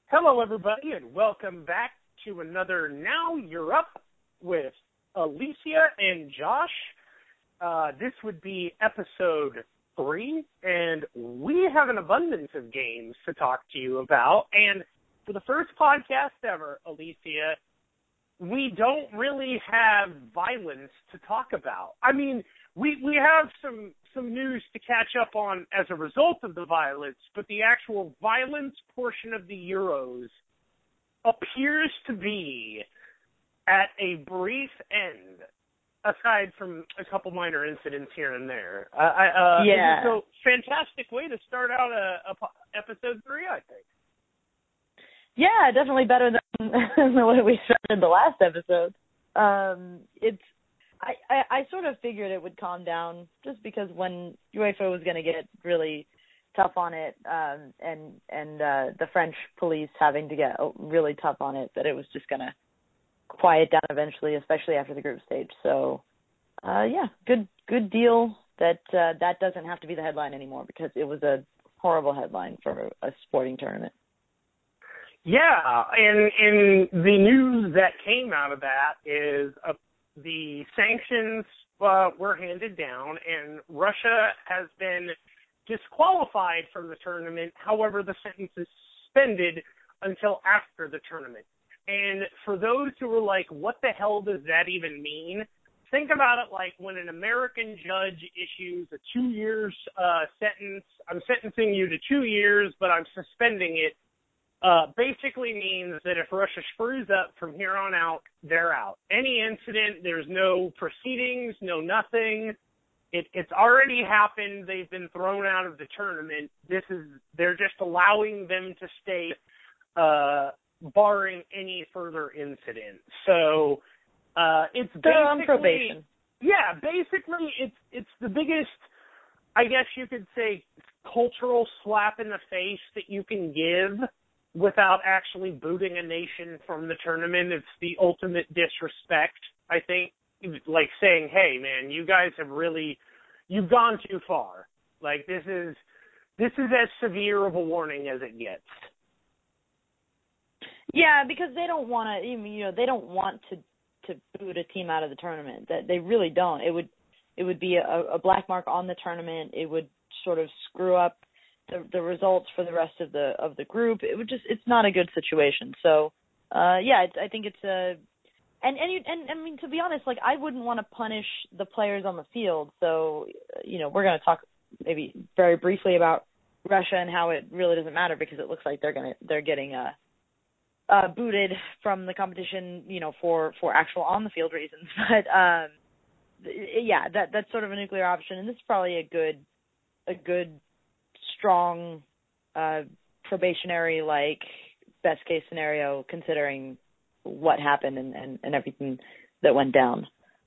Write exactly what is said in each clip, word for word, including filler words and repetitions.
Hello, everybody, and welcome back to another Now You're Up with Alicia and Josh. Uh, this would be episode three, and we have an abundance of games to talk to you about. And for the first podcast ever, Alicia, we don't really have violence to talk about. I mean, we we have some some news to catch up on as a result of the violence, but the actual violence portion of the Euros appears to be at a brief end, aside from a couple minor incidents here and there. Uh, I, uh, yeah. So fantastic way to start out a, a episode three, I think. Yeah, definitely better than the way we started the last episode. Um, it's I, I, I sort of figured it would calm down just because when UEFA was going to get really tough on it, um, and and uh, the French police having to get really tough on it, that it was just going to quiet down eventually, especially after the group stage. So, uh, yeah, good good deal that uh, that doesn't have to be the headline anymore, because it was a horrible headline for a sporting tournament. Yeah, and, and the news that came out of that is uh, the sanctions uh, were handed down, and Russia has been disqualified from the tournament. However, the sentence is suspended until after the tournament. And for those who are like, what the hell does that even mean? Think about it like when an American judge issues a two years uh, sentence. I'm sentencing you to two years, but I'm suspending it. Uh, basically means that if Russia screws up from here on out, they're out. Any incident, there's no proceedings, no nothing. It, it's already happened. They've been thrown out of the tournament. This is they're just allowing them to stay, uh, barring any further incident. So uh, it's basically they're on probation. Yeah, basically it's it's the biggest, I guess you could say, cultural slap in the face that you can give without actually booting a nation from the tournament. It's the ultimate disrespect, I think. Like saying, hey, man, you guys have really, you've gone too far. Like, this is, this is as severe of a warning as it gets. Yeah, because they don't want to, you know, they don't want to, to boot a team out of the tournament. That they really don't. It would, it would be a, a black mark on the tournament. It would sort of screw up The, the results for the rest of the of the group. It would just it's not a good situation. So uh yeah, it's, I think it's a and and you and I mean, to be honest, like, I wouldn't want to punish the players on the field. So you know, we're going to talk maybe very briefly about Russia and how it really doesn't matter, because it looks like they're going to they're getting uh uh booted from the competition, you know, for for actual on the field reasons. But um yeah, that that's sort of a nuclear option, and this is probably a good a good strong uh, probationary, like, best case scenario, considering what happened and, and, and everything that went down.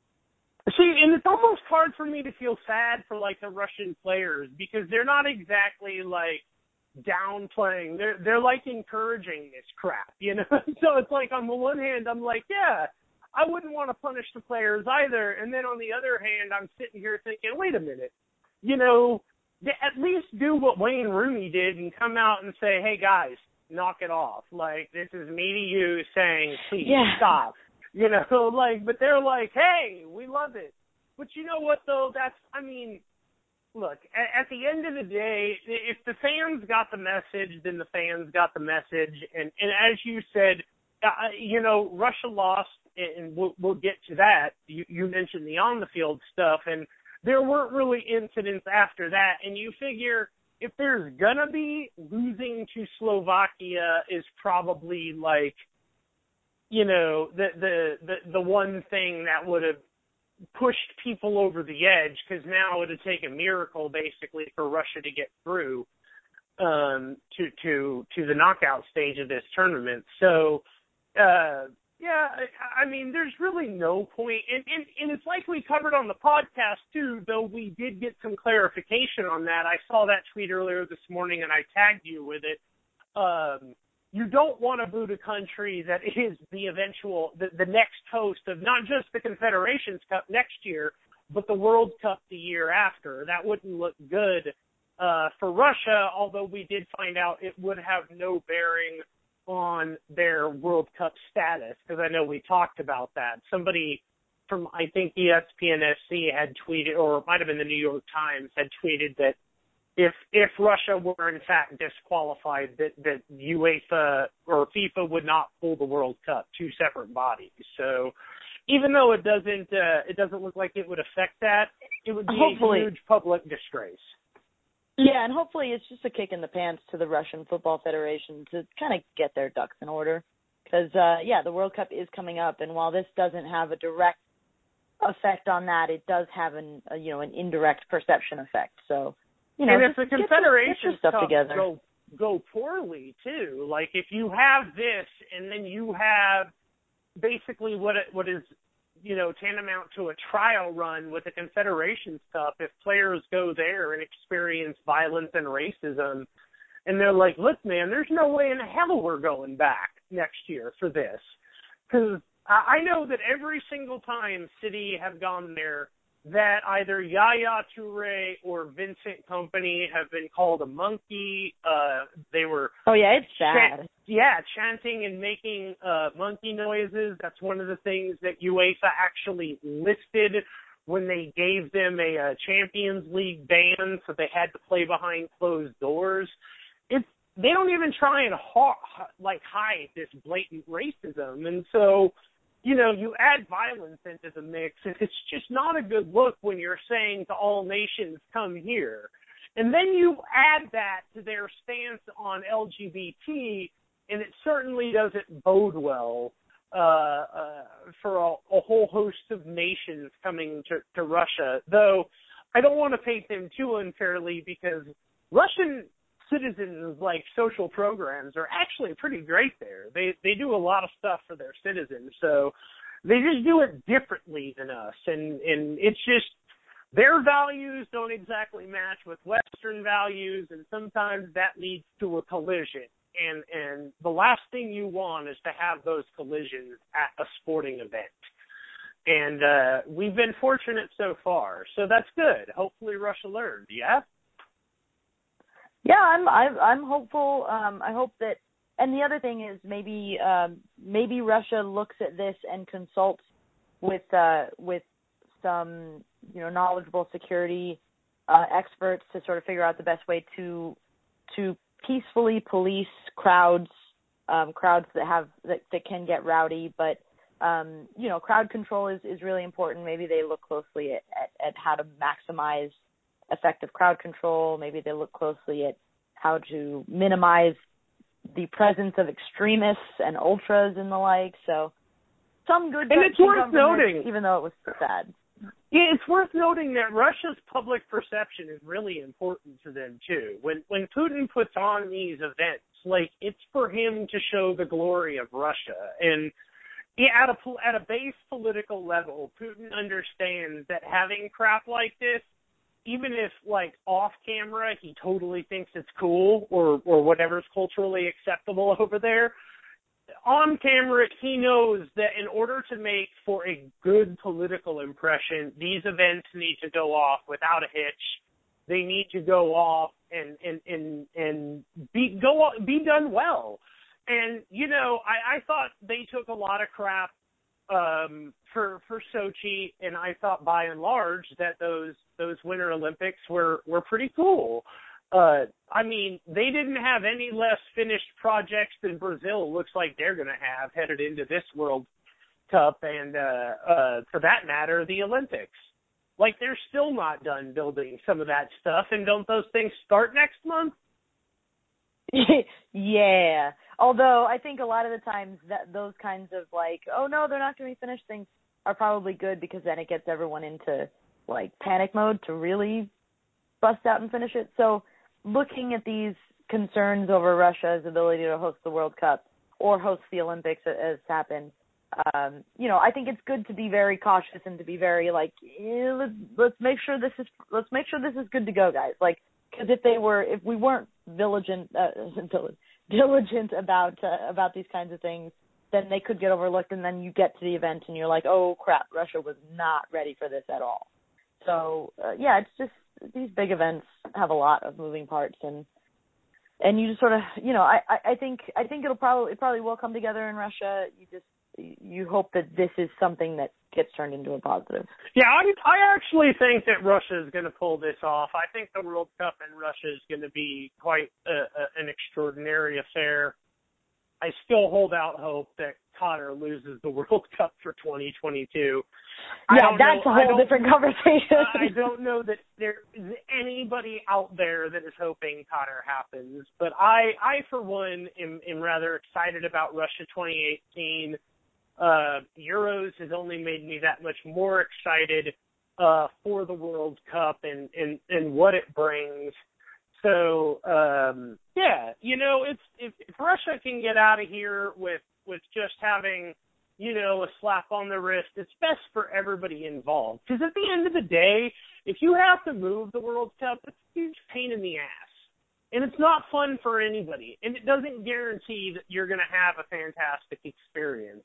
See, and it's almost hard for me to feel sad for, like, the Russian players, because they're not exactly, like, downplaying. They're, they're like, encouraging this crap, you know? So it's like, on the one hand, I'm like, yeah, I wouldn't want to punish the players either. And then on the other hand, I'm sitting here thinking, wait a minute, you know, at least do what Wayne Rooney did and come out and say, hey, guys, knock it off. Like, this is me to you saying, please, yeah. stop. You know, like, but they're like, hey, we love it. But you know what, though? That's, I mean, look, at, at the end of the day, if the fans got the message, then the fans got the message. And, and as you said, uh, you know, Russia lost, and we'll, we'll get to that. You, you mentioned the on-the-field stuff, and there weren't really incidents after that, and you figure if there's going to be, losing to Slovakia is probably like, you know, the, the, the, the one thing that would have pushed people over the edge, because now it would take a miracle, basically, for Russia to get through um, to, to, to the knockout stage of this tournament. So, uh, yeah, I mean, there's really no point. And, and, and it's like we covered on the podcast, too, though we did get some clarification on that. I saw that tweet earlier this morning, and I tagged you with it. Um, you don't want to boot a country that is the eventual, the, the next host of not just the Confederations Cup next year, but the World Cup the year after. That wouldn't look good uh, for Russia, although we did find out it would have no bearing on their World Cup status, because I know we talked about that. Somebody from, I think, E S P N F C had tweeted, or it might have been the New York Times, had tweeted that if if Russia were in fact disqualified, that, that UEFA or FIFA would not pull the World Cup, two separate bodies. So even though it doesn't uh, it doesn't look like it would affect that, it would be Hopefully. a huge public disgrace. Yeah, and hopefully it's just a kick in the pants to the Russian Football Federation to kind of get their ducks in order. Because, uh, yeah, the World Cup is coming up, and while this doesn't have a direct effect on that, it does have an, a, you know, an indirect perception effect. So, you know, and if the get Confederation your, get your stuff together. Go, go poorly, too. Like, if you have this and then you have basically what it, what is, you know, tantamount to a trial run with the Confederation Cup, if players go there and experience violence and racism, and they're like, look, man, there's no way in hell we're going back next year for this. Because I know that every single time City have gone there, that either Yaya Toure or Vincent Kompany have been called a monkey. Uh, they were oh yeah, it's sad. Ch- yeah, chanting and making uh, monkey noises. That's one of the things that UEFA actually listed when they gave them a, a Champions League ban, so they had to play behind closed doors. It's they don't even try and ha- like hide this blatant racism, and so. You know, you add violence into the mix, and it's just not a good look when you're saying to all nations, come here. And then you add that to their stance on L G B T, and it certainly doesn't bode well uh, uh, for a, a whole host of nations coming to, to Russia. Though I don't want to paint them too unfairly, because Russian citizens, like social programs, are actually pretty great there. They they do a lot of stuff for their citizens, so they just do it differently than us, and and it's just their values don't exactly match with Western values, and sometimes that leads to a collision. And and the last thing you want is to have those collisions at a sporting event. And uh, we've been fortunate so far, so that's good. Hopefully Russia learned, yeah? Yeah, I'm I'm, I'm hopeful. Um, I hope that, and the other thing is maybe um, maybe Russia looks at this and consults with uh, with some you know knowledgeable security uh, experts to sort of figure out the best way to to peacefully police crowds, um, crowds that have that, that can get rowdy. But um, you know, crowd control is, is really important. Maybe they look closely at, at, at how to maximize effective crowd control. Maybe they look closely at how to minimize the presence of extremists and ultras and the like. So some good. And it's worth noting, this, even though it was sad. Yeah, it's worth noting that Russia's public perception is really important to them too. When when Putin puts on these events, like it's for him to show the glory of Russia. And yeah, at a at a base political level, Putin understands that having crap like this, even if, like, off camera he totally thinks it's cool or, or whatever's culturally acceptable over there, on camera he knows that in order to make for a good political impression, these events need to go off without a hitch. They need to go off and, and, and, and be, go, be done well. And, you know, I, I thought they took a lot of crap Um, for for Sochi, and I thought by and large that those those Winter Olympics were, were pretty cool. Uh, I mean, they didn't have any less finished projects than Brazil looks like they're going to have headed into this World Cup, and uh, uh, for that matter, the Olympics. Like, they're still not done building some of that stuff, and don't those things start next month? Yeah. Although I think a lot of the times that those kinds of like, oh no, they're not going to be finished things are probably good, because then it gets everyone into like panic mode to really bust out and finish it. So looking at these concerns over Russia's ability to host the World Cup or host the Olympics as happened, um, you know, I think it's good to be very cautious and to be very like, eh, let's, let's make sure this is, let's make sure this is good to go, guys. Like, because if they were, if we weren't diligent, uh, diligent about uh, about these kinds of things, then they could get overlooked, and then you get to the event and you're like, oh crap, Russia was not ready for this at all. So uh, yeah, it's just these big events have a lot of moving parts, and and you just sort of, you know, I, I, I think I think it'll probably it probably will come together in Russia. You just you hope that this is something that gets turned into a positive. Yeah, I I actually think that Russia is going to pull this off. I think the World Cup in Russia is going to be quite a, a, an extraordinary affair. I still hold out hope that Qatar loses the World Cup for twenty twenty-two. Yeah, that's know, a whole different conversation. I don't know that there is anybody out there that is hoping Qatar happens, but I, I for one, am, am rather excited about Russia twenty eighteen. Uh, Euros has only made me that much more excited uh, for the World Cup and, and, and what it brings. So, um, yeah, you know, it's if, if Russia can get out of here with, with just having, you know, a slap on the wrist, it's best for everybody involved. Because at the end of the day, if you have to move the World Cup, it's a huge pain in the ass. And it's not fun for anybody. And it doesn't guarantee that you're going to have a fantastic experience.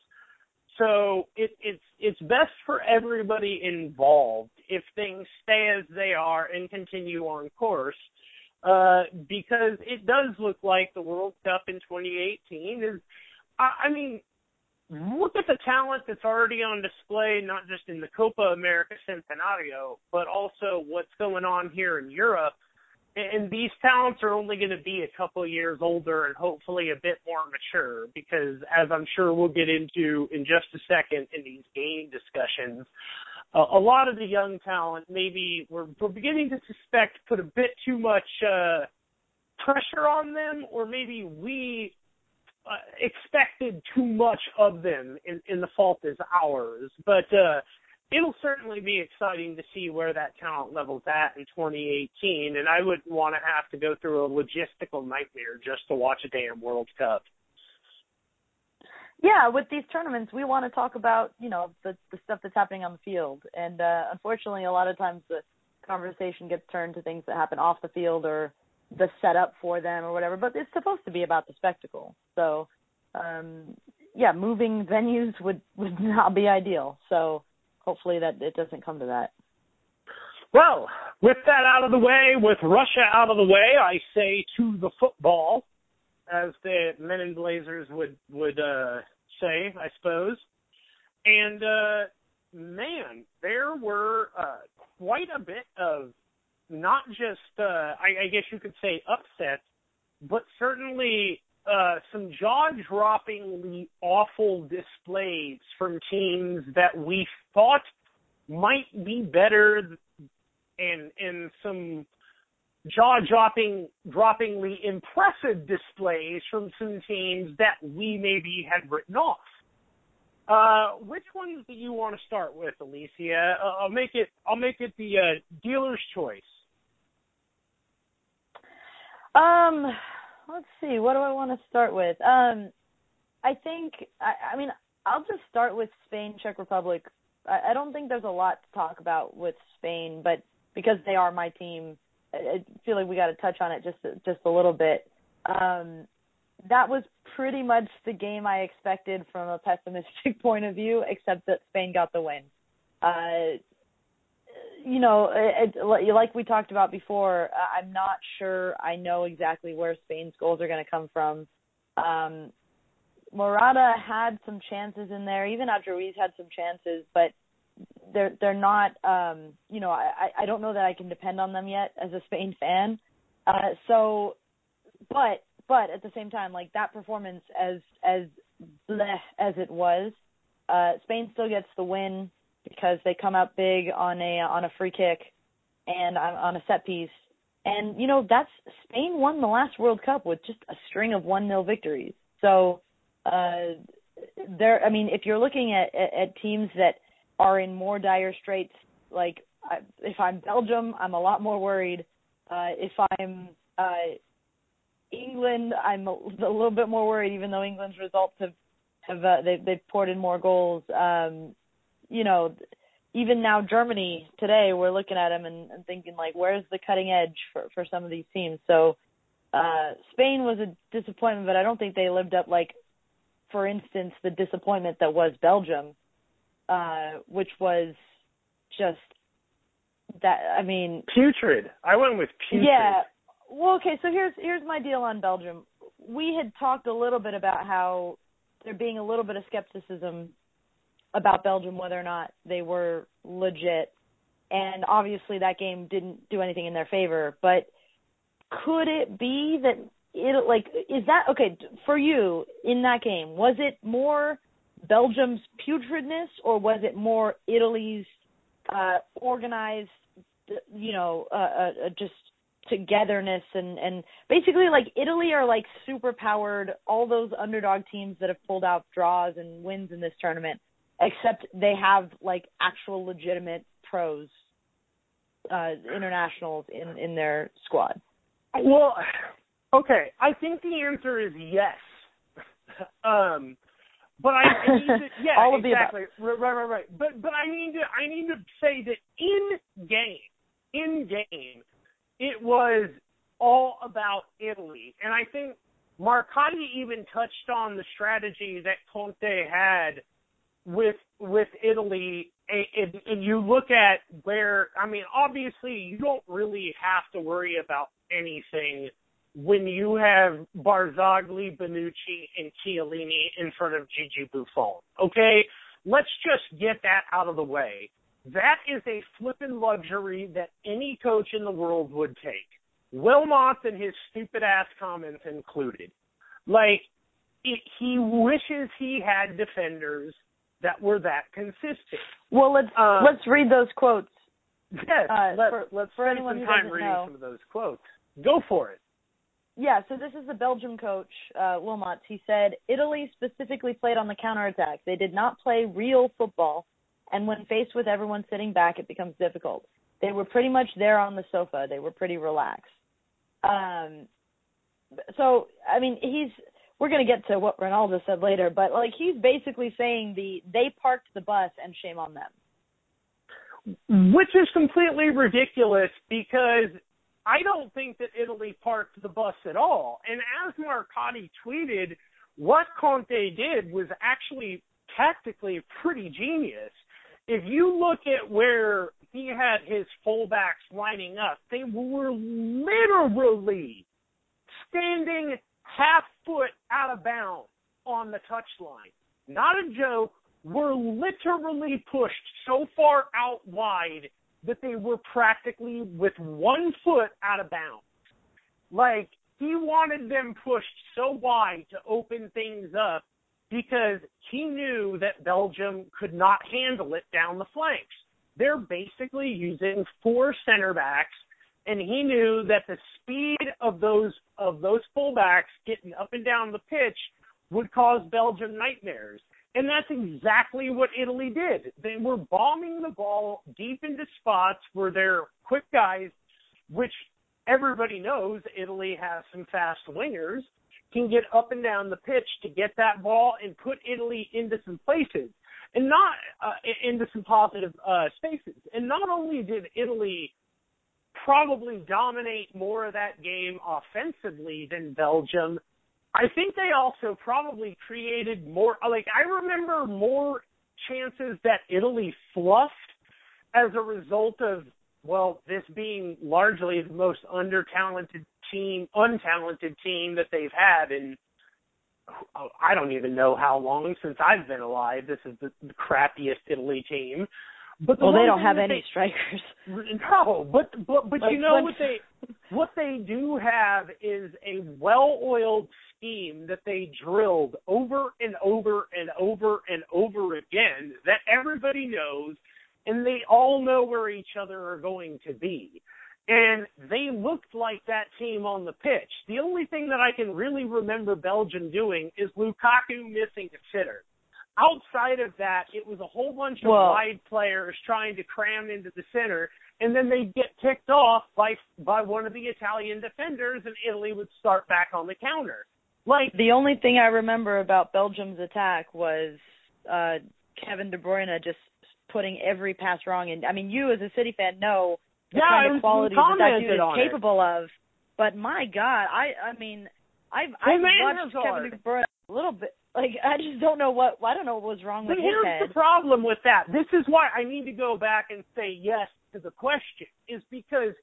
So it, it's it's best for everybody involved if things stay as they are and continue on course. Uh, because it does look like the World Cup in twenty eighteen is, I, I mean, look at the talent that's already on display, not just in the Copa America Centenario, but also what's going on here in Europe. And these talents are only going to be a couple of years older and hopefully a bit more mature because, as I'm sure we'll get into in just a second in these game discussions, uh, a lot of the young talent maybe we're, we're beginning to suspect put a bit too much uh, pressure on them, or maybe we uh, expected too much of them, and, and the fault is ours. But uh, it'll certainly be exciting to see where that talent level's at in twenty eighteen, and I wouldn't want to have to go through a logistical nightmare just to watch a damn World Cup. Yeah, with these tournaments, we want to talk about, you know, the, the stuff that's happening on the field. And uh, unfortunately, a lot of times the conversation gets turned to things that happen off the field or the setup for them or whatever. But it's supposed to be about the spectacle. So, um, yeah, moving venues would, would not be ideal. So hopefully that it doesn't come to that. Well, with that out of the way, with Russia out of the way, I say to the football, as the Men in Blazers would would uh, say, I suppose. And, uh, man, there were uh, quite a bit of not just, uh, I, I guess you could say upsets, but certainly uh, some jaw-droppingly awful displays from teams that we thought might be better, and, and some jaw-dropping, droppingly impressive displays from some teams that we maybe had written off. Uh, which ones do you want to start with, Alicia? Uh, I'll make it. I'll make it the uh, dealer's choice. Um, let's see. What do I want to start with? Um, I think. I, I mean, I'll just start with Spain, Czech Republic. I, I don't think there's a lot to talk about with Spain, but because they are my team, I feel like we got to touch on it just just a little bit. Um, that was pretty much the game I expected from a pessimistic point of view, except that Spain got the win. Uh, you know, it, it, like we talked about before, I'm not sure I know exactly where Spain's goals are going to come from. Um, Morata had some chances in there. Even Adruiz had some chances, but they're they're not, um, you know, I, I don't know that I can depend on them yet as a Spain fan. Uh, so, but but at the same time, like that performance, as as bleh as it was, uh, Spain still gets the win because they come out big on a on a free kick and on, on a set piece. And you know, that's Spain won the last World Cup with just a string of one nil victories. So, uh, there. I mean, if you're looking at, at, at teams that are in more dire straits, like I, if I'm Belgium, I'm a lot more worried. Uh, if I'm uh, England, I'm a, a little bit more worried, even though England's results have, have uh, they, they've poured in more goals. Um, you know, even now Germany today, we're looking at them and, and thinking, like, where's the cutting edge for, for some of these teams? So uh, Spain was a disappointment, but I don't think they lived up, like, for instance, the disappointment that was Belgium. Uh, which was just that, I mean... Putrid. I went with putrid. Yeah. Well, okay, so here's here's my deal on Belgium. We had talked a little bit about how there being a little bit of skepticism about Belgium, whether or not they were legit, and obviously that game didn't do anything in their favor. But could it be that it like is that okay for you in that game? Was it more Belgium's putridness, or was it more Italy's uh, organized, you know, uh, uh, just togetherness and, and basically like Italy are like super powered, all those underdog teams that have pulled out draws and wins in this tournament, except they have like actual legitimate pros, uh, internationals in, in their squad? Well, okay, I think the answer is yes. um, but I, I need to, yeah, all of exactly, the above. right, right, right. But but I need to I need to say that in game, in game, it was all about Italy, and I think Marcotti even touched on the strategy that Conte had with with Italy. And, and you look at where, I mean, obviously you don't really have to worry about anything when you have Barzagli, Bonucci, and Chiellini in front of Gigi Buffon. Okay, let's just get that out of the way. That is a flippin' luxury that any coach in the world would take. Wilmot and his stupid-ass comments included. Like, it, he wishes he had defenders that were that consistent. Well, let's uh, let's read those quotes. Yes, uh, let, for, let's for spend anyone some who time doesn't reading know. some of those quotes. Go for it. Yeah, so this is the Belgium coach, uh, Wilmot. He said, Italy specifically played on the counterattack. They did not play real football, and when faced with everyone sitting back, it becomes difficult. They were pretty much there on the sofa. They were pretty relaxed. Um, so, I mean, he's we're going to get to what Ronaldo said later, but, like, he's basically saying the they parked the bus and shame on them. Which is completely ridiculous because I don't think that Italy parked the bus at all. And as Marcotti tweeted, what Conte did was actually tactically pretty genius. If you look at where he had his fullbacks lining up, they were literally standing half foot out of bounds on the touchline. Not a joke. Were literally pushed so far out wide that they were practically with one foot out of bounds. Like, he wanted them pushed so wide to open things up because he knew that Belgium could not handle it down the flanks. They're basically using four center backs, and he knew that the speed of those of those fullbacks getting up and down the pitch would cause Belgium nightmares. And that's exactly what Italy did. They were bombing the ball deep into spots where their quick guys, which everybody knows Italy has some fast wingers, can get up and down the pitch to get that ball and put Italy into some places and not uh, into some positive uh, spaces. And not only did Italy probably dominate more of that game offensively than Belgium, I think they also probably created more, like I remember more chances that Italy fluffed as a result of, well, this being largely the most under-talented team, untalented team that they've had in, I don't even know how long since I've been alive. This is the, the crappiest Italy team. But the well, they don't have they, any strikers. No, but but, but like you know when, what they what they do have is a well-oiled scheme that they drilled over and over and over and over again that everybody knows, and they all know where each other are going to be. And they looked like that team on the pitch. The only thing that I can really remember Belgium doing is Lukaku missing a sitter. Outside of that, it was a whole bunch of well, wide players trying to cram into the center, and then they'd get picked off by by one of the Italian defenders, and Italy would start back on the counter. Like the only thing I remember about Belgium's attack was uh, Kevin De Bruyne just putting every pass wrong. And I mean, you as a City fan know the yeah, kind of qualities that that dude is capable it. of. But my God, I I mean, I've well, I've watched Kevin De Bruyne a little bit. Like, I just don't know what, I don't know what was wrong with but his here's head. the problem with that. This is why I need to go back and say yes to the question, is because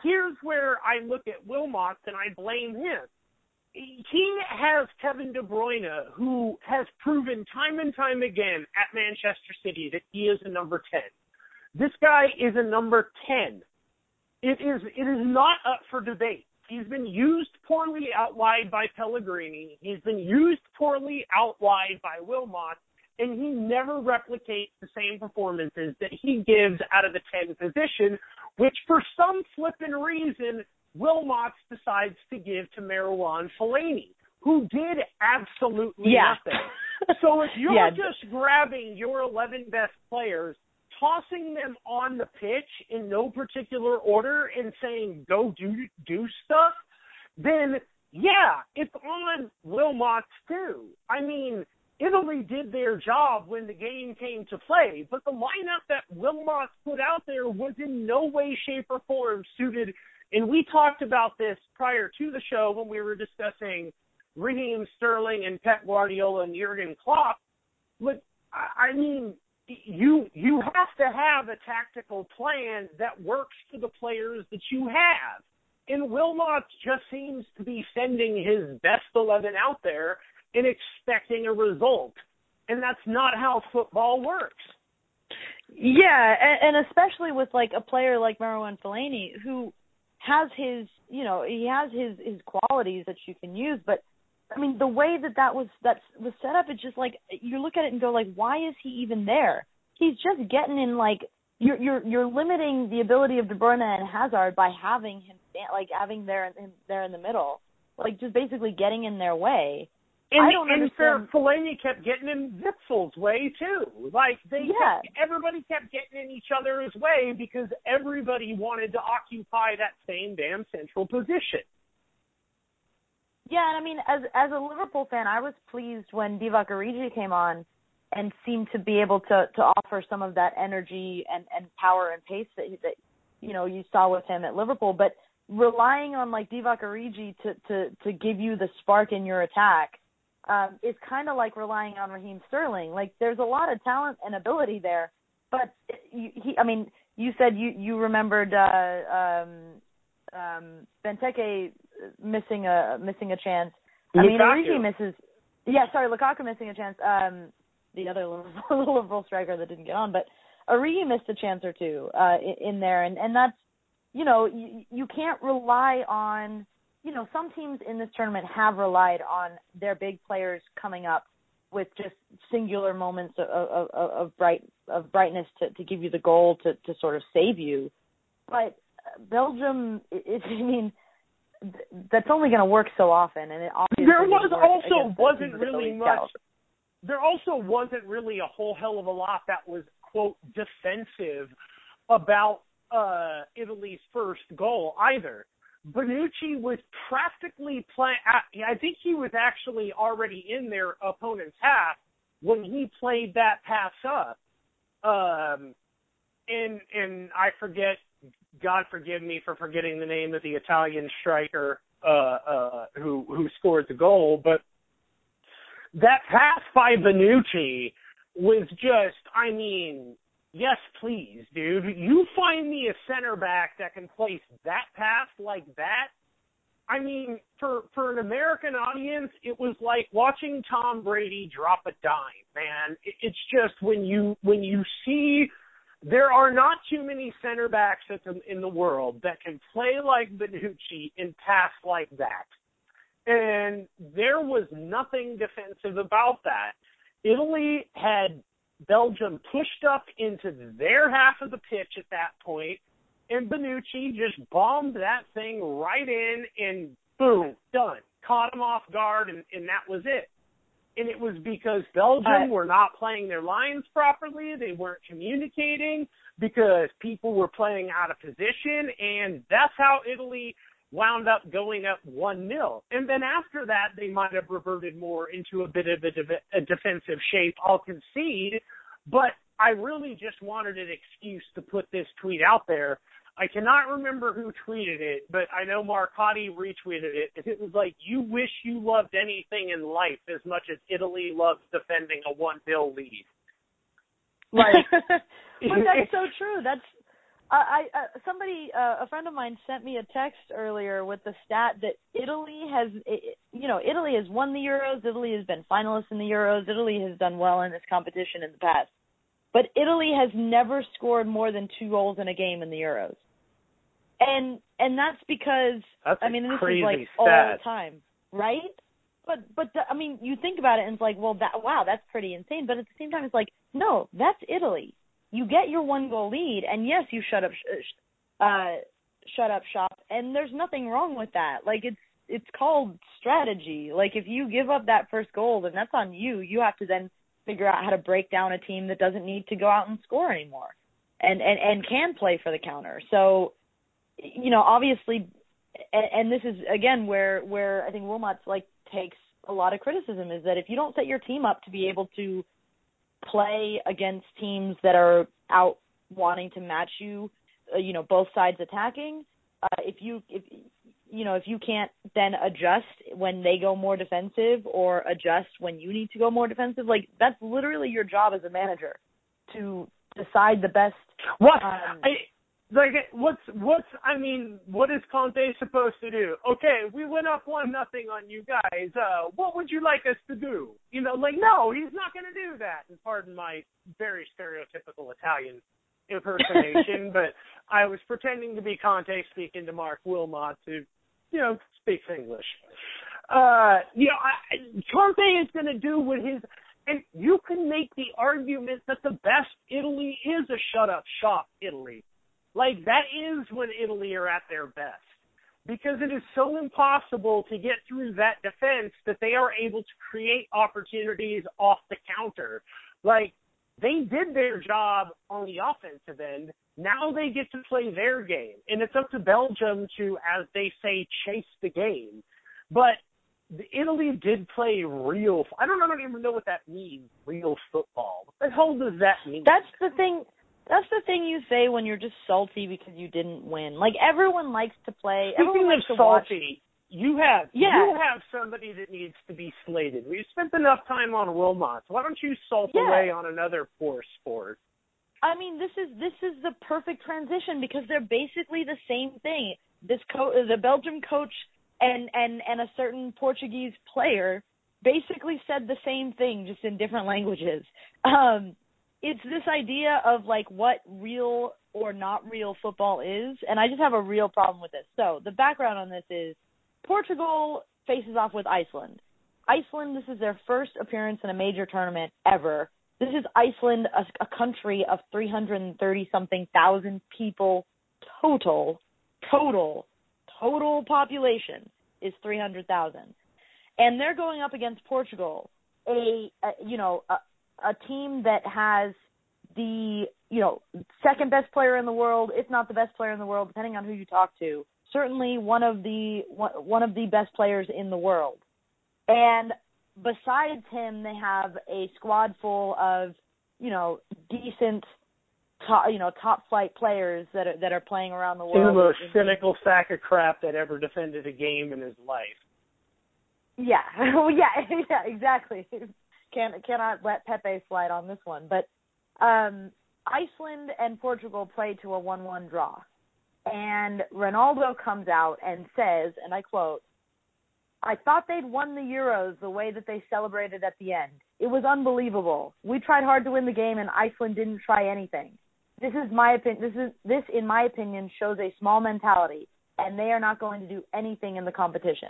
here's where I look at Wilmots and I blame him. He has Kevin De Bruyne, who has proven time and time again at Manchester City that he is a number ten. This guy is a number ten. It is it is not up for debate. He's been used poorly out wide by Pellegrini. He's been used poorly out wide by Wilmot, and he never replicates the same performances that he gives out of the ten position, which for some flippin' reason Wilmot decides to give to Marouane Fellaini, who did absolutely yeah. nothing. So if you're yeah. just grabbing your eleven best players, tossing them on the pitch in no particular order and saying, go do do stuff, then, yeah, it's on Wilmots too. I mean, Italy did their job when the game came to play, but the lineup that Wilmots put out there was in no way, shape, or form suited. And we talked about this prior to the show when we were discussing Raheem Sterling and Pep Guardiola and Jurgen Klopp. But, I mean, you you have to have a tactical plan that works for the players that you have. And Wilmot just seems to be sending his best eleven out there and expecting a result. And that's not how football works. Yeah, and, and especially with like a player like Marouane Fellaini, who has his, you know, he has his, his qualities that you can use, but I mean, the way that that was that was set up, it's just like you look at it and go, like, why is he even there? He's just getting in, like, you're you're you're limiting the ability of De Bruyne and Hazard by having him like having there him there in the middle, like just basically getting in their way. And, I don't and understand. Fellaini kept getting in Witzel's way too. Like they, yeah. kept, everybody kept getting in each other's way because everybody wanted to occupy that same damn central position. Yeah, and I mean, as as a Liverpool fan, I was pleased when Divock Origi came on and seemed to be able to, to offer some of that energy and, and power and pace that, that you know you saw with him at Liverpool. But relying on like Divock Origi to, to, to give you the spark in your attack um, is kind of like relying on Raheem Sterling. Like there's a lot of talent and ability there, but he, he I mean, you said you you remembered uh, um, um, Benteke missing a missing a chance. I Lukaku. mean, Origi misses. Yeah, sorry, Lukaku missing a chance. Um, the other little, little Liverpool striker that didn't get on, but Origi missed a chance or two uh, in, in there, and, and that's, you know, you, you can't rely on, you know, some teams in this tournament have relied on their big players coming up with just singular moments of, of, of bright of brightness to, to give you the goal to, to sort of save you, but Belgium, it, I mean. That's only going to work so often, and it obviously there was also wasn't the really much. Scouts. There also wasn't really a whole hell of a lot that was quote defensive about uh, Italy's first goal either. Bonucci was practically playing. I think he was actually already in their opponent's half when he played that pass up. Um, and and I forget. God forgive me for forgetting the name of the Italian striker uh, uh, who who scored the goal, but that pass by Bonucci was just, I mean, yes, please, dude. You find me a center back that can place that pass like that. I mean, for for an American audience, it was like watching Tom Brady drop a dime, man. It, it's just when you when you see. There are not too many center backs in the world that can play like Bonucci and pass like that. And there was nothing defensive about that. Italy had Belgium pushed up into their half of the pitch at that point, and Bonucci just bombed that thing right in, and boom, done. Caught him off guard, and, and that was it. And it was because Belgium were not playing their lines properly. They weren't communicating because people were playing out of position. And that's how Italy wound up going up one nil. And then after that, they might have reverted more into a bit of a, de- a defensive shape, I'll concede. But I really just wanted an excuse to put this tweet out there. I cannot remember who tweeted it, but I know Marcotti retweeted it. It was like, you wish you loved anything in life as much as Italy loves defending a one nil lead. Like, but that's so true. That's, I, I uh, somebody, uh, a friend of mine sent me a text earlier with the stat that Italy has, you know, Italy has won the Euros. Italy has been finalists in the Euros. Italy has done well in this competition in the past. But Italy has never scored more than two goals in a game in the Euros. And and that's because, that's I mean, this crazy is like stat. all the time, right? But, but the, I mean, you think about it and it's like, well, that, wow, that's pretty insane. But at the same time, it's like, no, that's Italy. You get your one-goal lead, and yes, you shut up, uh, shut up shop, and there's nothing wrong with that. Like, it's it's called strategy. Like, if you give up that first goal, then that's on you. You have to then figure out how to break down a team that doesn't need to go out and score anymore, and and, and can play for the counter. So, you know, obviously, and, and this is again where where I think Wilmot's like takes a lot of criticism is that if you don't set your team up to be able to play against teams that are out wanting to match you, uh, you know, both sides attacking. Uh, if you, if you know, if you can't then adjust when they go more defensive or adjust when you need to go more defensive, like that's literally your job as a manager to decide the best. What? Um, I, like, what's what's? I mean, what is Conte supposed to do? Okay, we went up one nothing on you guys. Uh, what would you like us to do? You know, like, no, he's not going to do that. And pardon my very stereotypical Italian impersonation, but I was pretending to be Conte speaking to Mark Wilmot, who, you know, speaks English. Uh, you know, I, Conte is going to do what his. And you can make the argument that the best Italy is a shut-up shop Italy. Like, that is when Italy are at their best, because it is so impossible to get through that defense that they are able to create opportunities off the counter. Like, they did their job on the offensive end. Now they get to play their game, and it's up to Belgium to, as they say, chase the game. But Italy did play real – I don't, I don't even know what that means, real football. What the hell does that mean? That's the thing – That's the thing you say when you're just salty because you didn't win. Like, everyone likes to play. Speaking everyone likes of to watch. salty, you have yeah. you have somebody that needs to be slated. We've spent enough time on Wilmot. Why don't you salt yeah. away on another poor sport? I mean, this is this is the perfect transition because they're basically the same thing. This co- the Belgium coach and, and, and a certain Portuguese player basically said the same thing, just in different languages. Um, It's this idea of, like, what real or not real football is, and I just have a real problem with this. So the background on this is Portugal faces off with Iceland. Iceland, this is their first appearance in a major tournament ever. This is Iceland, a, a country of three hundred thirty-something thousand people total, total, total population is three hundred thousand. And they're going up against Portugal, a, a you know, a, a team that has the, you know, second best player in the world, if not the best player in the world, depending on who you talk to. Certainly one of the one of the best players in the world. And besides him, they have a squad full of, you know, decent, top, you know, top flight players that are that are playing around the world. The most cynical sack of crap that ever defended a game in his life. Yeah, well, yeah, yeah, exactly. Can cannot let Pepe slide on this one. But um, Iceland and Portugal play to a one one draw. And Ronaldo comes out and says, and I quote, "I thought they'd won the Euros the way that they celebrated at the end. It was unbelievable. We tried hard to win the game and Iceland didn't try anything. This is my opinion. This is this, in my opinion, shows a small mentality, and they are not going to do anything in the competition."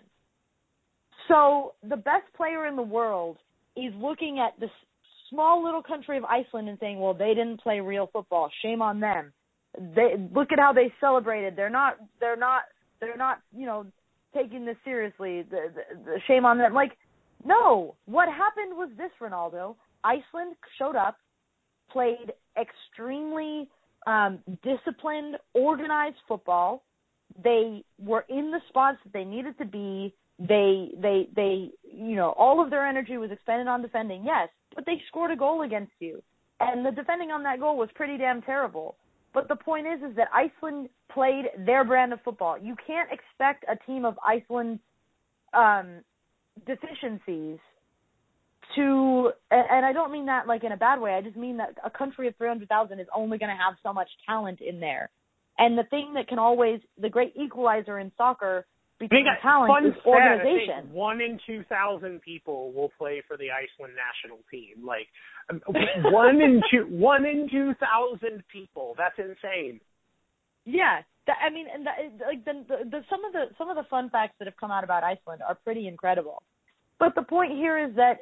So the best player in the world is looking at this small little country of Iceland and saying, well, they didn't play real football. Shame on them. They look at how they celebrated. They're not, they're not, they're not, you know, taking this seriously. The, the, the shame on them. Like, no, what happened was this, Ronaldo. Iceland showed up, played extremely um, disciplined, organized football. They were in the spots that they needed to be. They, they, they, you know, all of their energy was expended on defending, yes, but they scored a goal against you. And the defending on that goal was pretty damn terrible. But the point is, is that Iceland played their brand of football. You can't expect a team of Iceland's um, deficiencies to, and I don't mean that like in a bad way, I just mean that a country of three hundred thousand is only going to have so much talent in there And the thing that can always, the great equalizer in soccer between got talent fun is stat, organization. I think one in two thousand people will play for the Iceland national team. Like one in two, one in two thousand people. That's insane. Yeah, that, I mean, and that, like the, the, the some of the some of the fun facts that have come out about Iceland are pretty incredible. But the point here is that,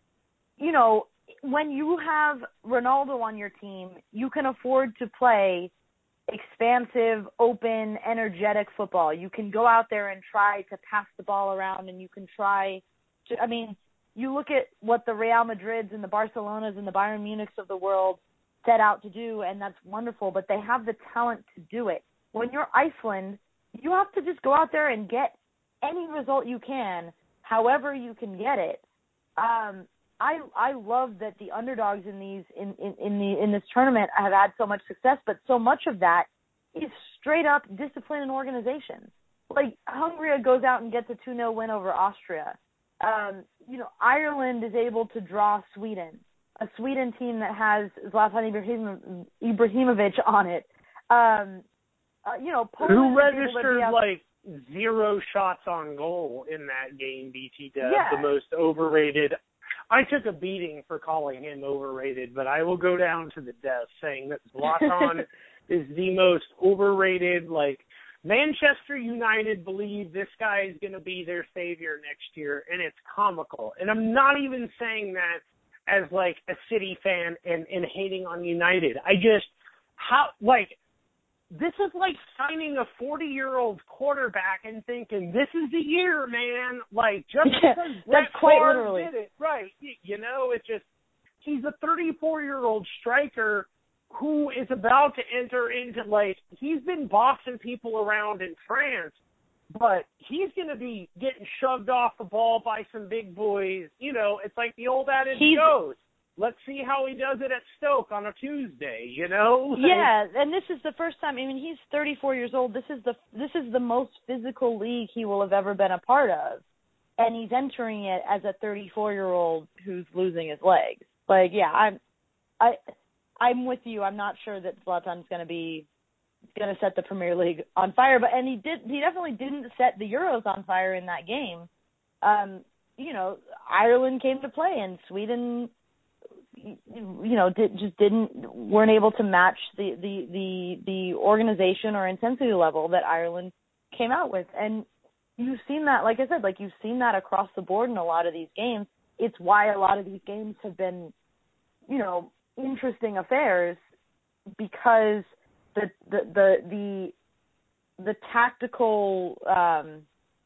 you know, when you have Ronaldo on your team, you can afford to play expansive, open, energetic football. You can go out there and try to pass the ball around, and you can try to, I mean, you look at what the Real Madrids and the Barcelonas and the Bayern Munichs of the world set out to do, and that's wonderful, but they have the talent to do it. When you're Iceland, you have to just go out there and get any result you can, however you can get it. Um, I I love that the underdogs in these in, in, in the in this tournament have had so much success, but so much of that is straight up discipline and organization. Like Hungary goes out and gets a two nil win over Austria. Um, you know, Ireland is able to draw Sweden, a Sweden team that has Zlatan Ibrahim, Ibrahimovic on it. Um, uh, you know, Poland who registered like zero shots on goal in that game. B T Dub, yeah. the most overrated. I took a beating for calling him overrated, but I will go down to the death saying that Zlatan is the most overrated. Like, Manchester United believe this guy is going to be their savior next year, and it's comical. And I'm not even saying that as, like, a City fan and, and hating on United. I just, how, like, this is like signing a forty-year-old quarterback and thinking, this is the year, man. Like, just yeah, because Brett that's quite Favre literally. did it. Right. You know, it's just, he's a thirty-four-year-old striker who is about to enter into, like, he's been bossing people around in France, but he's going to be getting shoved off the ball by some big boys. You know, it's like the old adage he's, goes. Let's see how he does it at Stoke on a Tuesday, you know? Yeah, and this is the first time. I mean, he's thirty-four years old. This is the this is the most physical league he will have ever been a part of, and he's entering it as a thirty-four-year-old who's losing his legs. Like, yeah, I'm, I, I'm with you. I'm not sure that Zlatan's going to be going to set the Premier League on fire, but and he did. He definitely didn't set the Euros on fire in that game. Um, you know, Ireland came to play, and Sweden, you know, did, just didn't weren't able to match the, the, the, the organization or intensity level that Ireland came out with. And you've seen that, like I said, like you've seen that across the board in a lot of these games. It's why a lot of these games have been, you know, interesting affairs, because the the the the, the tactical um,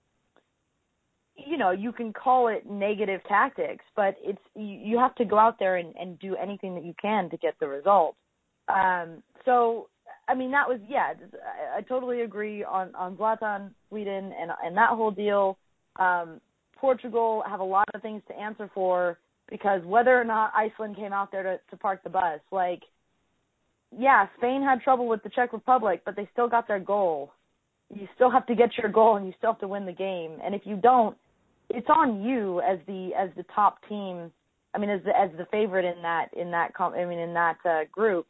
you know, you can call it negative tactics, but it's you, you have to go out there and, and do anything that you can to get the result. Um, so, I mean, that was, yeah, I, I totally agree on, on Zlatan, Sweden, and, and that whole deal. Um, Portugal have a lot of things to answer for, because whether or not Iceland came out there to, to park the bus, like, yeah, Spain had trouble with the Czech Republic, but they still got their goal. You still have to get your goal, and you still have to win the game. And if you don't, it's on you as the as the top team. I mean, as the as the favorite in that in that I mean in that uh, group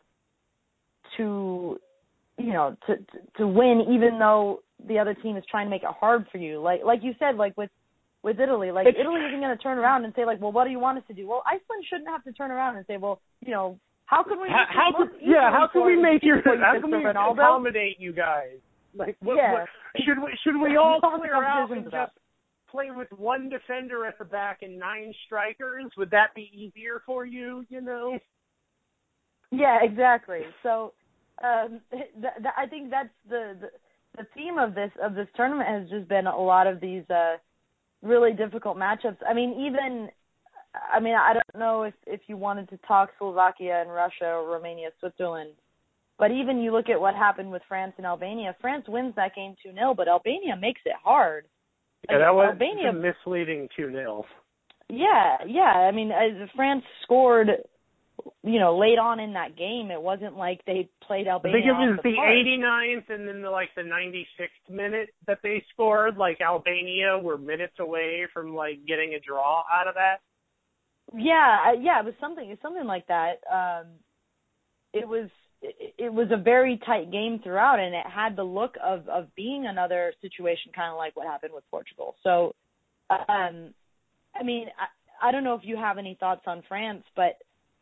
to you know to, to to win, even though the other team is trying to make it hard for you. Like like you said, like with with Italy, like it's, Italy isn't going to turn around and say like, well, what do you want us to do? Well, Iceland shouldn't have to turn around and say, well, you know, how can we how, how could yeah how can we make your how can we Ronaldo? accommodate you guys? Like, what, yeah. what, should we should we all clear out and about. just play with one defender at the back and nine strikers? Would that be easier for you? You know? Yeah, exactly. So, um, th- th- I think that's the, the the theme of this of this tournament has just been a lot of these uh, really difficult matchups. I mean, even I mean, I don't know if if you wanted to talk Slovakia and Russia or Romania, Switzerland. But even you look at what happened with France and Albania. France wins that game two nil, but Albania makes it hard. Yeah, that was Albania, a misleading two nil. Yeah, yeah. I mean, uh, France scored, you know, late on in that game. It wasn't like they played Albania. I think it was the, the eighty-ninth and then the, like the ninety-sixth minute that they scored. Like Albania were minutes away from like getting a draw out of that. Yeah, yeah. It was something, something like that. Um, it was. it, it was a very tight game throughout, and it had the look of, of being another situation kind of like what happened with Portugal. So, um, I mean, I, I don't know if you have any thoughts on France, but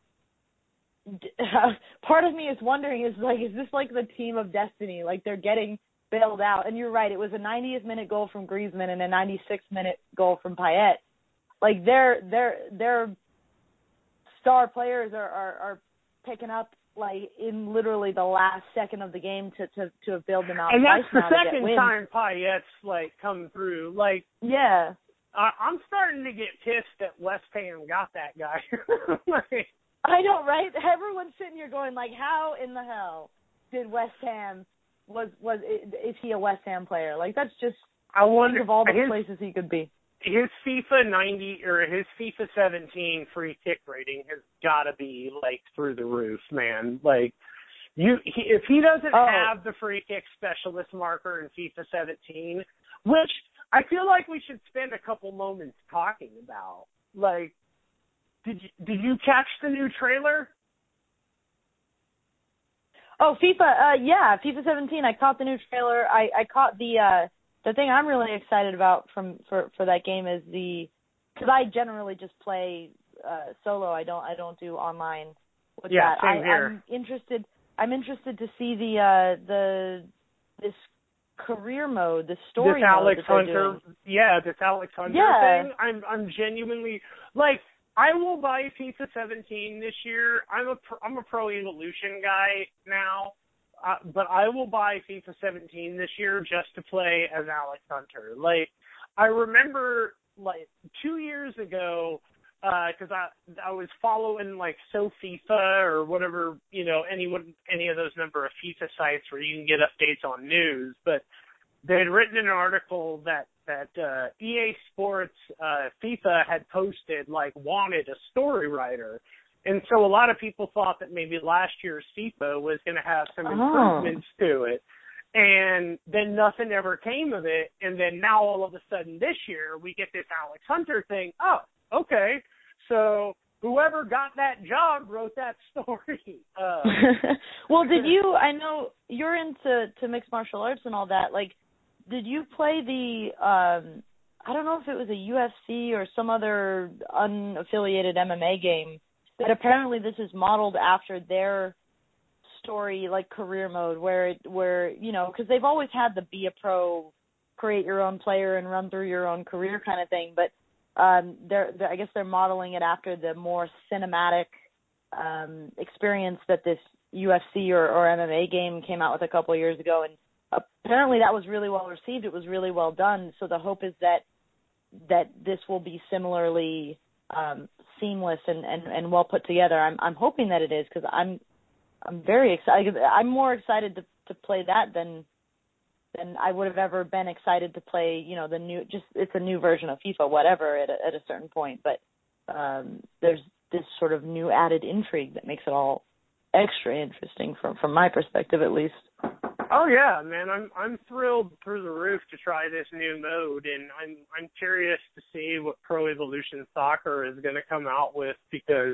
part of me is wondering, is like, is this like the team of destiny? Like they're getting bailed out. And you're right, it was a ninetieth minute goal from Griezmann and a ninety-sixth minute goal from Payet. Like their their their star players are, are, are picking up like in literally the last second of the game to to, to have bailed them out. And that's the second time Payet's like come through. Like yeah, I, I'm starting to get pissed that West Ham got that guy. like, I know, right? Everyone's sitting here going, like, how in the hell did West Ham, was, was is he a West Ham player? Like, that's just, I wonder, think of all the his, places he could be. His FIFA ninety, or his FIFA seventeen free kick rating has got to be, like, through the roof, man. Like, you, he, if he doesn't oh. have the free kick specialist marker in FIFA seventeen, which I feel like we should spend a couple moments talking about, like, Did you, did you catch the new trailer? Oh, FIFA, uh, yeah, FIFA seventeen. I caught the new trailer. I, I caught the uh, the thing I'm really excited about from for, for that game is the, because I generally just play uh, solo. I don't I don't do online with yeah, that. Same I, here. I'm interested. I'm interested to see the uh, the this career mode, the story this mode Alex that Hunter, doing. yeah, this Alex Hunter yeah. thing. I'm I'm genuinely like. I will buy FIFA seventeen this year. I'm a pro, I'm a Pro Evolution guy now, uh, but I will buy FIFA seventeen this year just to play as Alex Hunter. Like, I remember like two years ago, because uh, I I was following like So FIFA or whatever, you know, anyone any of those number of FIFA sites where you can get updates on news, but they had written an article that that uh, E A Sports uh, FIFA had posted, like, wanted a story writer. And so a lot of people thought that maybe last year's FIFA was going to have some improvements oh. to it. And then nothing ever came of it. And then now all of a sudden this year we get this Alex Hunter thing. Oh, okay. So whoever got that job wrote that story. Uh, well, did you, I know you're into to mixed martial arts and all that, like, did you play the, um, I don't know if it was a U F C or some other unaffiliated M M A game, but apparently this is modeled after their story, like career mode, where, it, where you know, because they've always had the be a pro, create your own player and run through your own career kind of thing, but um, they're, they're, I guess they're modeling it after the more cinematic um, experience that this U F C or, or M M A game came out with a couple of years ago, and apparently that was really well received. It was really well done. So the hope is that that this will be similarly um, seamless and, and, and well put together. I'm I'm hoping that it is, because I'm I'm very excited. I'm more excited to, to play that than than I would have ever been excited to play. You know, the new just it's a new version of FIFA, whatever at a, at a certain point. But um, there's this sort of new added intrigue that makes it all extra interesting from from my perspective, at least. Oh yeah, man, I'm I'm thrilled through the roof to try this new mode, and I'm I'm curious to see what Pro Evolution Soccer is going to come out with, because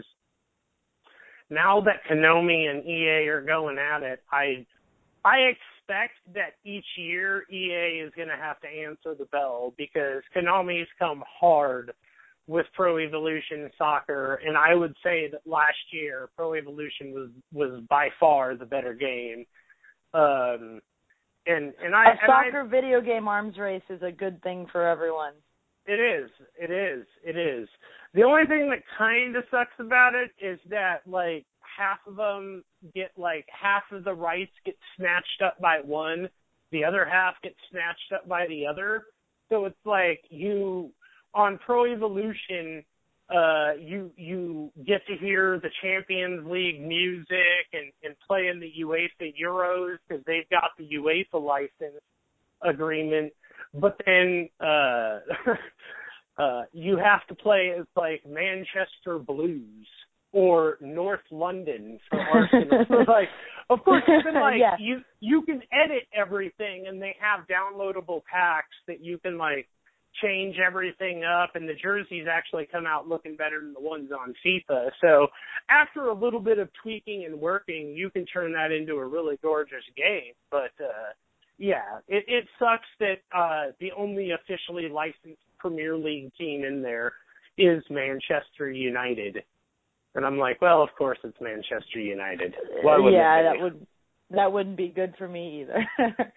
now that Konami and E A are going at it, I I expect that each year E A is going to have to answer the bell, because Konami's come hard with Pro Evolution Soccer, and I would say that last year Pro Evolution was was by far the better game. Um, and, and I, a soccer and I, video game arms race is a good thing for everyone. It is, it is, it is. The only thing that kind of sucks about it is that, like, half of them get, like, half of the rights get snatched up by one, the other half gets snatched up by the other. So it's like you, on Pro Evolution, Uh, you you get to hear the Champions League music and, and play in the UEFA Euros because they've got the UEFA license agreement. But then uh, uh, you have to play as, like, Manchester Blues or North London for Arsenal. Like, of course, even, like, yeah. you you can edit everything, and they have downloadable packs that you can, like, change everything up, and the jerseys actually come out looking better than the ones on FIFA. So after a little bit of tweaking and working, you can turn that into a really gorgeous game. But, uh, yeah, it, it sucks that uh, the only officially licensed Premier League team in there is Manchester United. And I'm like, well, of course it's Manchester United. Why wouldn't yeah, it be? that would that wouldn't be good for me either.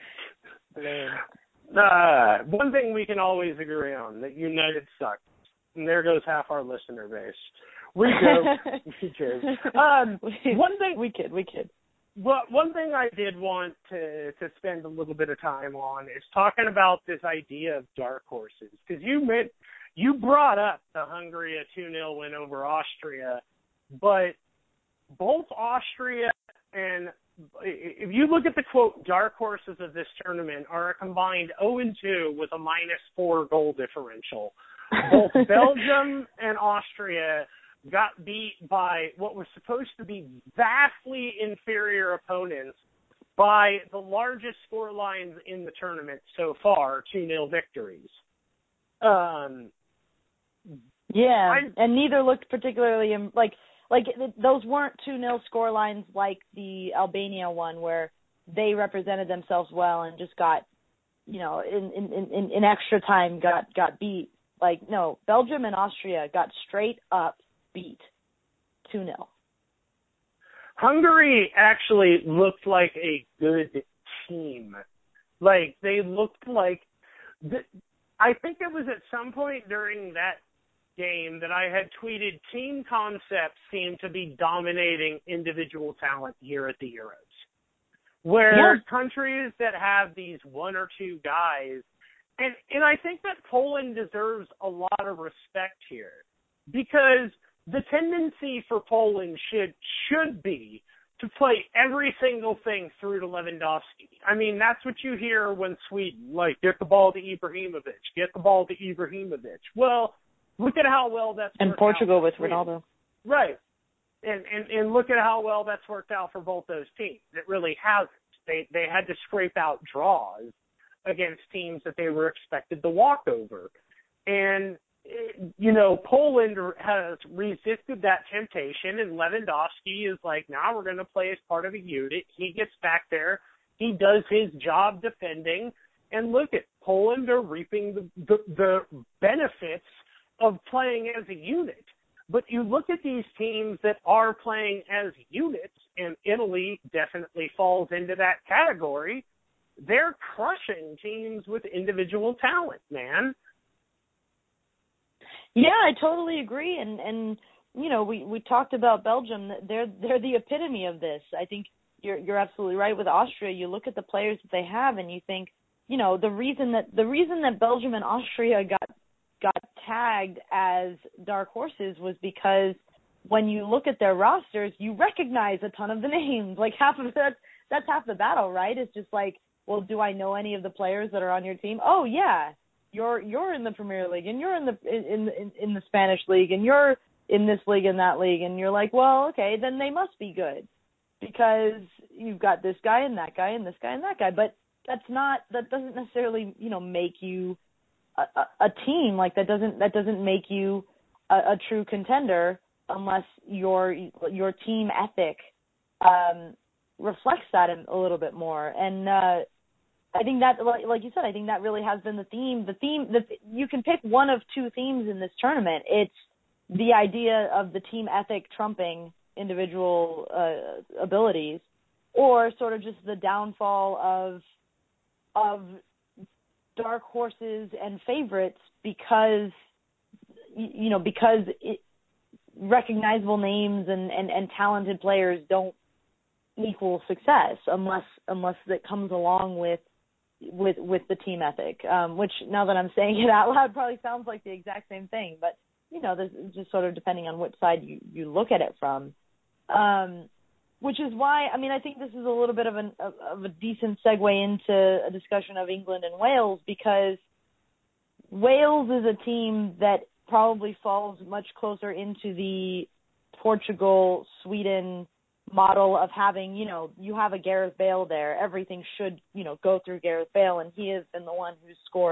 uh, one thing we can always agree on, that United sucks. And there goes half our listener base. We joke. we joke. Um, one thing we kid, we kid. Well, one thing I did want to to spend a little bit of time on is talking about this idea of dark horses, because you meant you brought up the Hungary a two nil win over Austria, but both Austria and, if you look at the, quote, dark horses of this tournament, are a combined oh and two with a minus four goal differential. Both Belgium and Austria got beat by what was supposed to be vastly inferior opponents by the largest score lines in the tournament so far, two nil victories. Um, yeah, I, and neither looked particularly, like, like those weren't two nil score lines like the Albania one where they represented themselves well and just got, you know, in, in, in, in extra time got, got beat. Like, no, Belgium and Austria got straight up beat two nil. Hungary actually looked like a good team. Like, they looked like the, I think it was at some point during that game that I had tweeted, team concepts seem to be dominating individual talent here at the Euros. Where yeah. countries that have these one or two guys, and, and I think that Poland deserves a lot of respect here, because the tendency for Poland should should be to play every single thing through to Lewandowski. I mean, that's what you hear when Sweden, like, get the ball to Ibrahimovic, get the ball to Ibrahimovic. Well, look at how well that's and worked Portugal out with Sweden. Ronaldo. Right. And, and and look at how well that's worked out for both those teams. It really hasn't. They, they had to scrape out draws against teams that they were expected to walk over. And you know, Poland has resisted that temptation, and Lewandowski is like, nah, we're going to play as part of a unit. He gets back there. He does his job defending. And look at Poland are reaping the, the, the benefits of playing as a unit. But you look at these teams that are playing as units, and Italy definitely falls into that category. They're crushing teams with individual talent, man. Yeah, I totally agree, and and you know we, we talked about Belgium. They're they're the epitome of this. I think you're you're absolutely right with Austria. You look at the players that they have, and you think, you know, the reason that the reason that Belgium and Austria got got tagged as dark horses was because when you look at their rosters, you recognize a ton of the names. Like half of that, that's half the battle, right? It's just like, well, do I know any of the players that are on your team? Oh yeah. You're you're in the Premier League, and you're in the in, in in the Spanish league, and you're in this league and that league, and you're like, well, okay, then they must be good because you've got this guy and that guy and this guy and that guy. But that's not that doesn't necessarily, you know, make you a, a, a team. Like that doesn't that doesn't make you a, a true contender unless your your team ethic um, reflects that a little bit more. And uh, I think that, like you said, I think that really has been the theme. The theme, the, you can pick one of two themes in this tournament. It's the idea of the team ethic trumping individual uh, abilities, or sort of just the downfall of of dark horses and favorites because, you know, because it, recognizable names and, and, and talented players don't equal success unless unless it comes along with with with the team ethic, um, which now that I'm saying it out loud probably sounds like the exact same thing, but you know, this is just sort of depending on which side you, you look at it from, um, which is why, I mean, I think this is a little bit of, an, of, of a decent segue into a discussion of England and Wales, because Wales is a team that probably falls much closer into the Portugal, Sweden model of having, you know, you have a Gareth Bale there. Everything should, you know, go through Gareth Bale, and he has been the one who's scored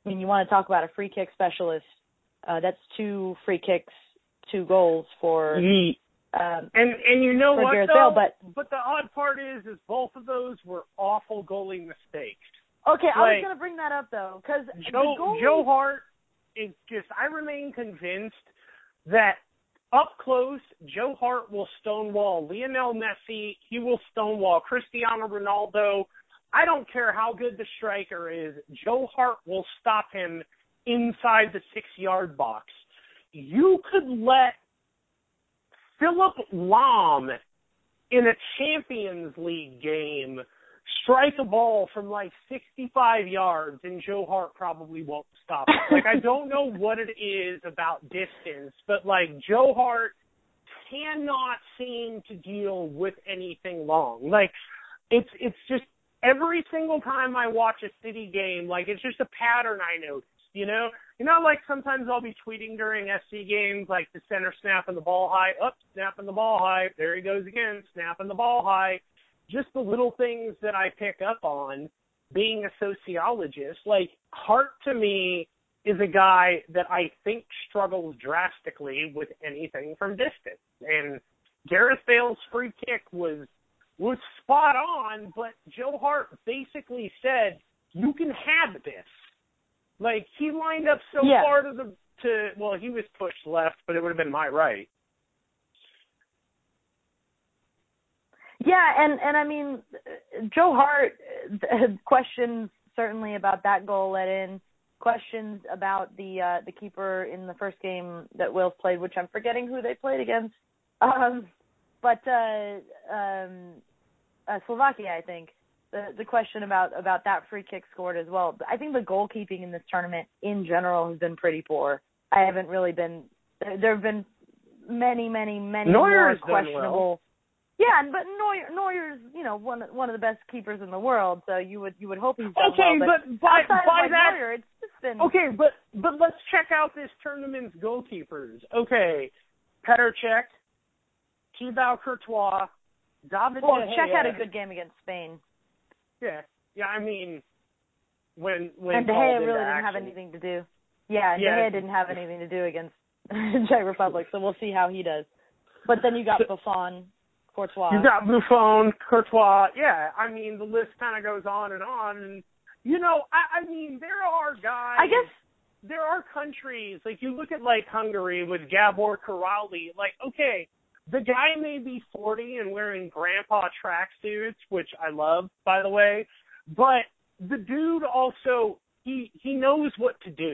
I mean, you want to talk about a free kick specialist. Uh, that's two free kicks, two goals for Ye- um, and and you know for what Gareth though? Bale, but but the odd part is, is both of those were awful goalie mistakes. okay, I Like, was going to bring that up though, because Joe goalie... Joe Hart is just. I remain convinced that up close, Joe Hart will stonewall Lionel Messi. He will stonewall Cristiano Ronaldo. I don't care how good the striker is. Joe Hart will stop him inside the six-yard box. You could let Philip Lahm in a Champions League game strike a ball from like sixty-five yards, and Joe Hart probably won't stop it. Like, I don't know what it is about distance, but like Joe Hart cannot seem to deal with anything long. Like, it's it's just every single time I watch a City game, like, it's just a pattern I notice, you know? You know, like, sometimes I'll be tweeting during S C games, like, the center snapping the ball high, up, snapping the ball high, there he goes again, snapping the ball high. Just the little things that I pick up on being a sociologist. Like, Hart, to me, is a guy that I think struggles drastically with anything from distance. And Gareth Bale's free kick was was spot on, but Joe Hart basically said, you can have this. Like, he lined up so yeah. far to the, to, well, he was pushed left, but it would have been my right. Yeah, and, and I mean, Joe Hart had questions certainly about that goal let in, questions about the uh, the keeper in the first game that Wales played, which I'm forgetting who they played against. Um, but uh, um, uh, Slovakia, I think, the the question about, about that free kick scored as well. I think the goalkeeping in this tournament in general has been pretty poor. I haven't really been – there have been many, many, many Neuer's more questionable well. – Yeah, but Neuer, Neuer's, you know, one one of the best keepers in the world, so you would you would hope he's done okay, well. But, but by, outside by of like that, Neuer, it's just been okay, but but let's check out this tournament's goalkeepers. Okay, Petr Cech, Thibaut Courtois, David well, De Gea. Czech had a good game against Spain. Yeah, yeah. I mean, when when and De called Gea into really didn't action. have anything to do. Yeah, and Yeah. De Gea didn't have anything to do against Czech Republic, so we'll see how he does. But then you got Buffon, Courtois. You got Buffon, Courtois. Yeah, I mean, the list kind of goes on and on. And, you know, I, I mean, there are guys. I guess. There are countries, like you look at, like, Hungary with Gabor Kiraly. Like, okay, the guy may be forty and wearing grandpa tracksuits, which I love, by the way. But the dude also, he he knows what to do.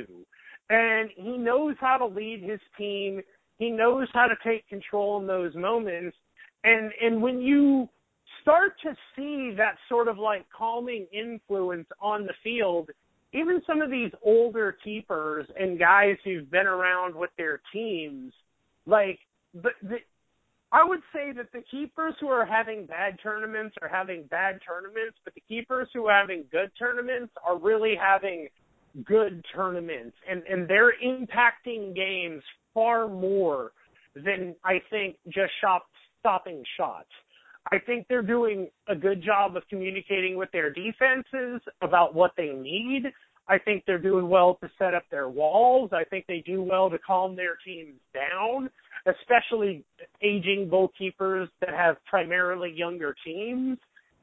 And he knows how to lead his team. He knows how to take control in those moments. And and when you start to see that sort of like calming influence on the field, even some of these older keepers and guys who've been around with their teams, like the, the I would say that the keepers who are having bad tournaments are having bad tournaments, but the keepers who are having good tournaments are really having good tournaments, and, and they're impacting games far more than I think just shop, stopping shots. I think they're doing a good job of communicating with their defenses about what they need. I think they're doing well to set up their walls. I think they do well to calm their teams down, especially aging goalkeepers that have primarily younger teams,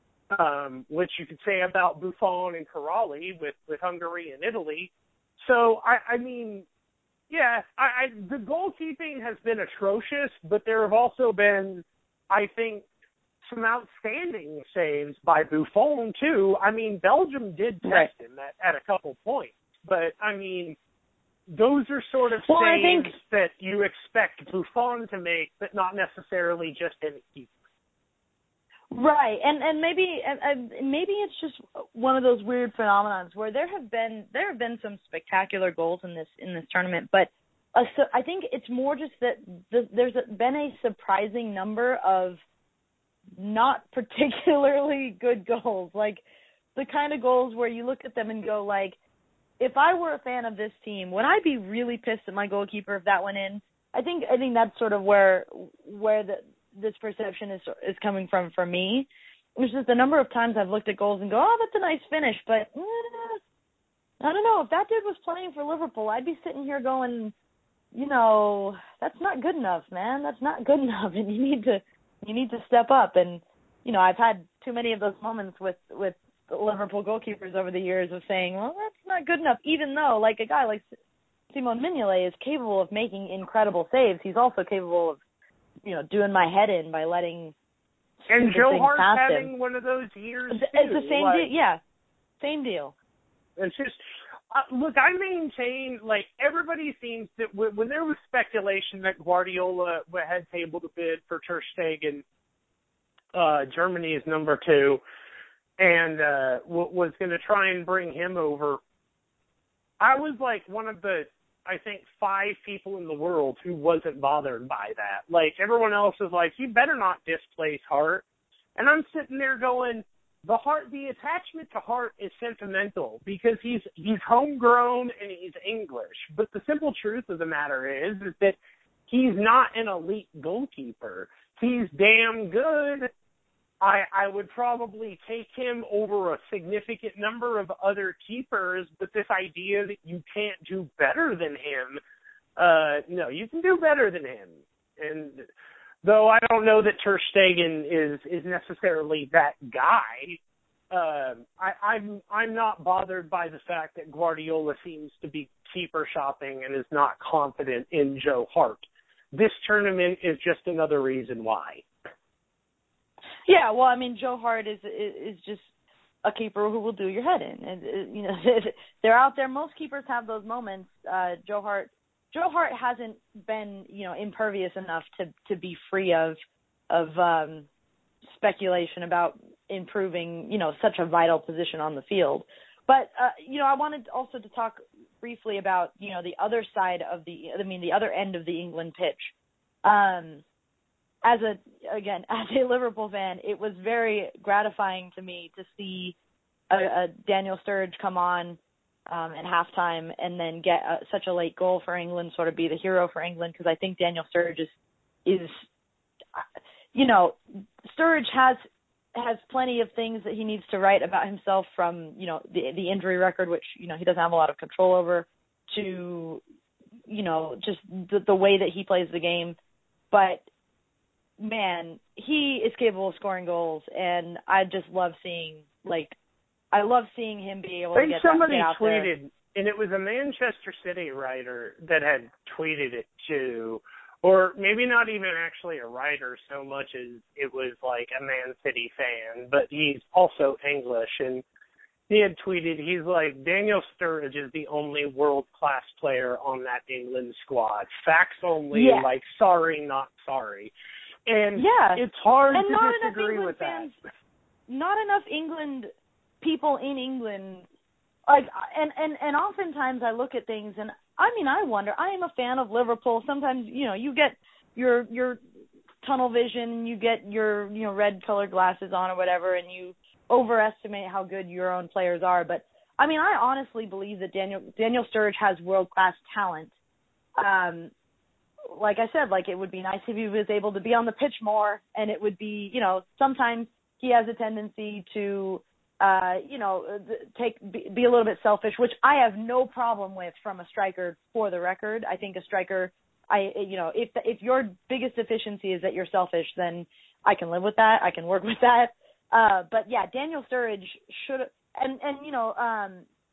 um, which you could say about Buffon and Kiraly with, with Hungary and Italy. So, I, I mean, yeah, I, I, the goalkeeping has been atrocious, but there have also been, I think, some outstanding saves by Buffon, too. I mean, Belgium did test Right. him at, at a couple points, but, I mean, those are sort of Well, I saves think- that you expect Buffon to make, but not necessarily just any keeper. Right, and and maybe and, and maybe it's just one of those weird phenomenons where there have been there have been some spectacular goals in this in this tournament, but uh, so I think it's more just that the, there's been a surprising number of not particularly good goals, like the kind of goals where you look at them and go like, if I were a fan of this team, would I be really pissed at my goalkeeper if that went in? I think I think that's sort of where where the this perception is is coming from for me. It's just the number of times I've looked at goals and go, oh, that's a nice finish, but eh, I don't know. If that dude was playing for Liverpool, I'd be sitting here going, you know, that's not good enough, man. That's not good enough, and you need to you need to step up. And you know, I've had too many of those moments with with the Liverpool goalkeepers over the years of saying, well, that's not good enough. Even though, like a guy like Simon Mignolet is capable of making incredible saves, he's also capable of, you know, doing my head in by letting. And Joe Hart's having him. one of those years It's, too. it's the same like, deal. Yeah, same deal. It's just, uh, look, I maintain, like, everybody seems that w- when there was speculation that Guardiola had tabled a bid for Ter Stegen, uh, Germany's number two, and uh, w- was going to try and bring him over, I was, like, one of the, I think, five people in the world who wasn't bothered by that. Like, everyone else is like, you better not displace Hart. And I'm sitting there going, The Hart, the attachment to Hart is sentimental because he's he's homegrown and he's English. But the simple truth of the matter is, is that he's not an elite goalkeeper. He's damn good. I I would probably take him over a significant number of other keepers. But this idea that you can't do better than him, uh, no, you can do better than him. And though I don't know that Ter Stegen is, is necessarily that guy, uh, I, I'm I'm not bothered by the fact that Guardiola seems to be keeper shopping and is not confident in Joe Hart. This tournament is just another reason why. Yeah, well, I mean, Joe Hart is is, is just a keeper who will do your head in, and you know they're out there. Most keepers have those moments. Uh, Joe Hart. Joe Hart hasn't been, you know, impervious enough to, to be free of of um, speculation about improving, you know, such a vital position on the field. But uh, you know, I wanted also to talk briefly about, you know, the other side of the, I mean, the other end of the England pitch. Um, as a again, as a Liverpool fan, it was very gratifying to me to see a, a Daniel Sturridge come on Um, at halftime and then get uh, such a late goal for England, sort of be the hero for England, because I think Daniel Sturridge is, is, you know, Sturridge has has plenty of things that he needs to write about himself, from, you know, the the injury record, which, you know, he doesn't have a lot of control over, to, you know, just the, the way that he plays the game. But, man, he is capable of scoring goals, and I just love seeing, like, I love seeing him be able to get somebody that, get out tweeted, there. and it was a Manchester City writer that had tweeted it too, or maybe not even actually a writer so much as it was like a Man City fan, but he's also English, and he had tweeted, he's like, Daniel Sturridge is the only world-class player on that England squad. Facts only, yeah. like, sorry, not sorry. And yeah. it's hard and to not disagree enough with fans, that. Not enough England people in England, like, and, and, and oftentimes I look at things and, I mean, I wonder, I am a fan of Liverpool. Sometimes, you know, you get your, your tunnel vision, you get your, you know, red colored glasses on or whatever, and you overestimate how good your own players are. But, I mean, I honestly believe that Daniel, Daniel Sturridge has world-class talent. Um, like I said, like, it would be nice if he was able to be on the pitch more, and it would be, you know, sometimes he has a tendency to, Uh, you know, take be, be a little bit selfish, which I have no problem with from a striker. For the record, I think a striker, I you know, if if your biggest deficiency is that you're selfish, then I can live with that. I can work with that. Uh, but yeah, Daniel Sturridge should, and and you know, um,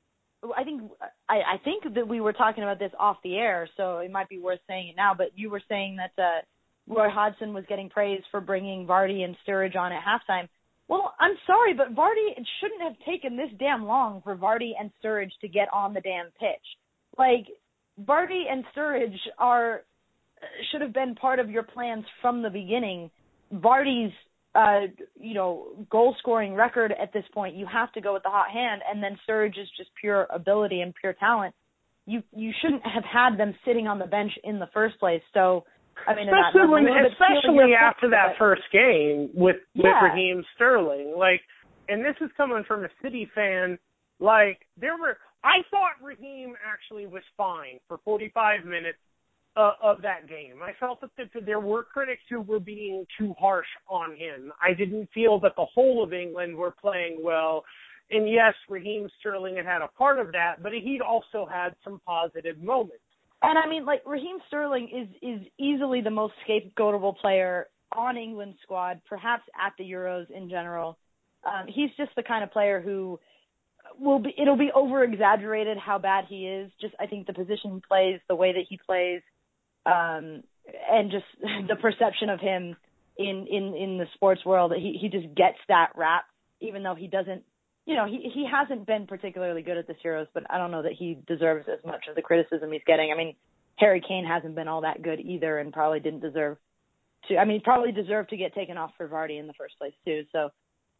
I think I, I think that we were talking about this off the air, so it might be worth saying it now. But you were saying that uh, Roy Hodgson was getting praise for bringing Vardy and Sturridge on at halftime. Well, I'm sorry, but Vardy, it shouldn't have taken this damn long for Vardy and Sturridge to get on the damn pitch. Like, Vardy and Sturridge are should have been part of your plans from the beginning. Vardy's, uh, you know, goal-scoring record at this point, you have to go with the hot hand, and then Sturridge is just pure ability and pure talent. You you shouldn't have had them sitting on the bench in the first place. So, I mean, especially when, especially after point, that but, first game with with yeah. Raheem Sterling, like, and this is coming from a City fan. Like, there were, I thought Raheem actually was fine for forty-five minutes uh, of that game. I felt that the, there were critics who were being too harsh on him. I didn't feel that the whole of England were playing well. and yes, Raheem Sterling had had a part of that, but he'd also had some positive moments. And I mean, like, Raheem Sterling is is easily the most scapegoatable player on England's squad, perhaps at the Euros in general. Um, he's just the kind of player who will be, it'll be over exaggerated how bad he is. Just, I think the position he plays, the way that he plays, um, and just the perception of him in, in, in the sports world, he, he just gets that rap, even though he doesn't, you know, he, he hasn't been particularly good at this Euros, but I don't know that he deserves as much of the criticism he's getting. I mean, Harry Kane hasn't been all that good either, and probably didn't deserve to, I mean, probably deserved to get taken off for Vardy in the first place too. So,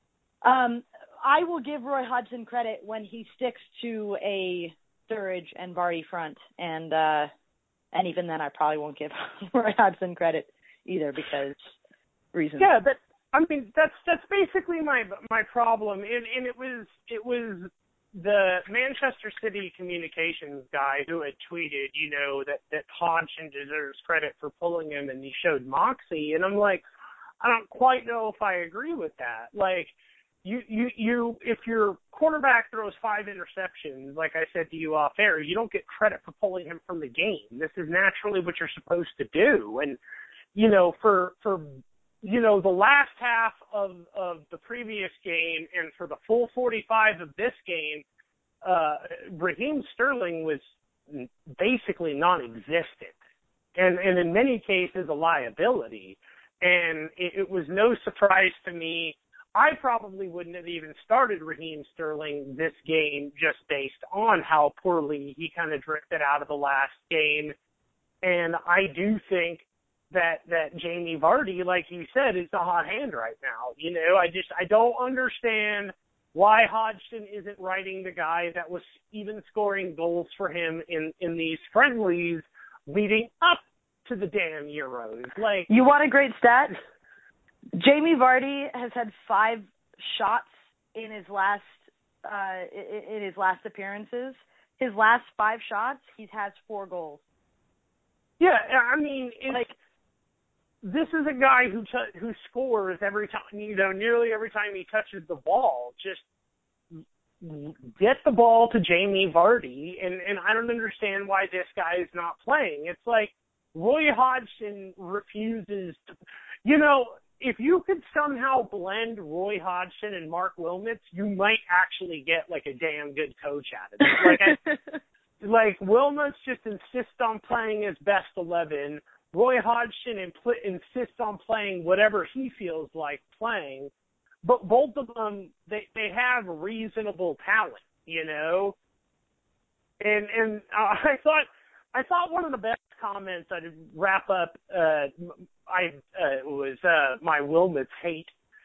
um, I will give Roy Hodgson credit when he sticks to a Sturridge and Vardy front, and, uh, and even then I probably won't give Roy Hodgson credit either because reasons. Yeah, but I mean, that's that's basically my my problem, and and it was it was the Manchester City communications guy who had tweeted, you know, that that Hodgson deserves credit for pulling him, and he showed moxie, and I'm like, I don't quite know if I agree with that. Like, you you you, if your quarterback throws five interceptions, like I said to you off air, you don't get credit for pulling him from the game. This is naturally what you're supposed to do, and you know, for for you know, the last half of, of the previous game and for the full forty-five of this game, uh, Raheem Sterling was basically non-existent and, and in many cases a liability. And it, it was no surprise to me. I probably wouldn't have even started Raheem Sterling this game just based on how poorly he kind of drifted out of the last game. And I do think that that Jamie Vardy, like you said, is the hot hand right now. You know, I just I don't understand why Hodgson isn't writing the guy that was even scoring goals for him in, in these friendlies leading up to the damn Euros. Like, you want a great stat? Jamie Vardy has had five shots in his last uh, in his last appearances. His last five shots, he has four goals. Yeah, I mean, it's, like. This is a guy who t- who scores every time, you know, nearly every time he touches the ball. Just get the ball to Jamie Vardy, and, and I don't understand why this guy is not playing. It's like Roy Hodgson refuses to, you know, if you could somehow blend Roy Hodgson and Mark Wilmots, you might actually get like a damn good coach out of it. Like, I, like Wilmots just insists on playing his best eleven. Roy Hodgson impl- insists on playing whatever he feels like playing, but both of them, they, they have reasonable talent, you know? And and uh, I thought I thought one of the best comments I'd wrap up uh, I uh, was uh, my Wilmots hate,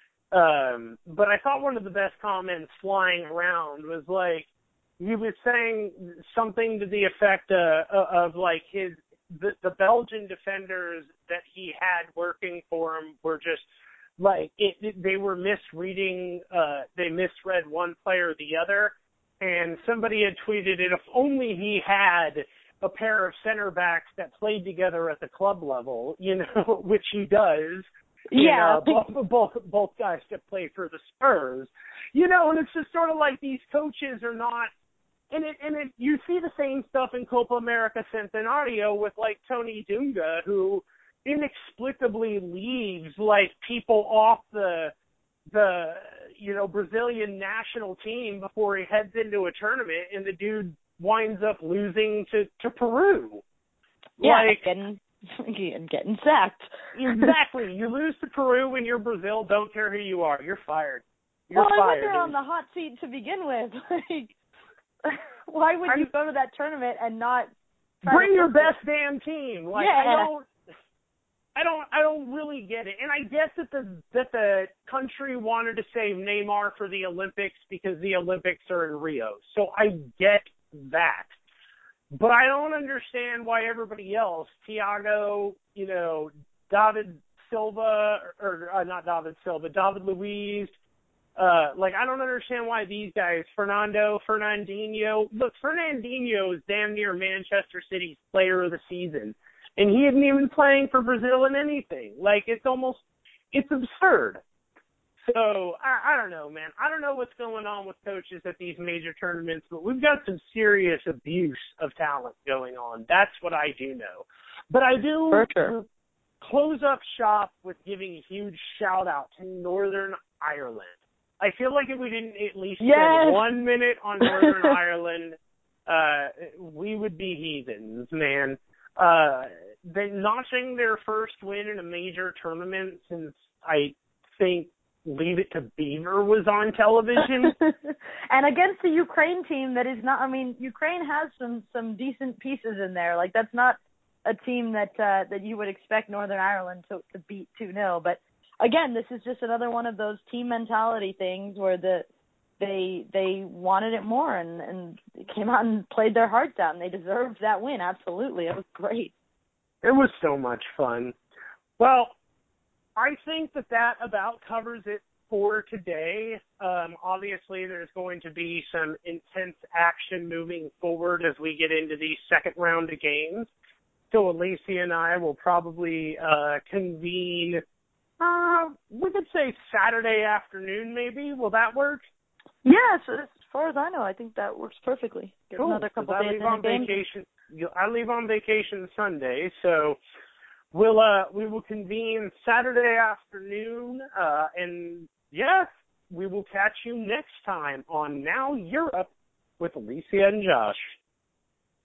um, but I thought one of the best comments flying around was like, he was saying something to the effect uh, of like his, The, the Belgian defenders that he had working for him were just like it, it, they were misreading. Uh, they misread one player or the other, and somebody had tweeted it. If only he had a pair of center backs that played together at the club level, you know, which he does. Yeah, and, uh, both, both both guys that play for the Spurs, you know, and it's just sort of like these coaches are not. And it, and it, you see the same stuff in Copa America Centenario with, like, Tony Dunga, who inexplicably leaves, like, people off the, the you know, Brazilian national team before he heads into a tournament, and the dude winds up losing to, to Peru. Yeah, like, getting, getting sacked. Exactly. You lose to Peru when you're Brazil, don't care who you are. You're fired. You're well, fired. I went there on the hot seat to begin with. Like, why would I'm, you go to that tournament and not bring your best damn team? Like, yeah. I don't, I don't, I don't really get it. And I guess that the that the country wanted to save Neymar for the Olympics because the Olympics are in Rio. So I get that, but I don't understand why everybody else, Thiago, you know, David Silva, or, or uh, not David Silva, David Luiz. Uh, like, I don't understand why these guys, Fernando, Fernandinho, look, Fernandinho is damn near Manchester City's player of the season, and he isn't even playing for Brazil in anything. Like, it's almost, it's absurd. So, I, I don't know, man. I don't know what's going on with coaches at these major tournaments, but we've got some serious abuse of talent going on. That's what I do know. But I do For sure. close up shop with giving a huge shout-out to Northern Ireland. I feel like if we didn't at least yes! spend one minute on Northern Ireland, uh, we would be heathens, man. Uh, they notching their first win in a major tournament since, I think, Leave It to Beaver was on television. And against the Ukraine team that is not, I mean, Ukraine has some, some decent pieces in there. Like, that's not a team that uh, that you would expect Northern Ireland to, to beat two nil. But, again, this is just another one of those team mentality things where the they they wanted it more and, and came out and played their hearts out, and they deserved that win. Absolutely. It was great. It was so much fun. Well, I think that that about covers it for today. Um, obviously, there's going to be some intense action moving forward as we get into the second round of games. So Alicia and I will probably uh, convene, uh, we could say Saturday afternoon maybe. Will that work? Yes, as far as I know, I think that works perfectly. Get cool. another couple I days leave in on the game. vacation. I leave on vacation Sunday, so we'll uh, we will convene Saturday afternoon, uh, and yes, we will catch you next time on Now You're Up with Alicia and Josh.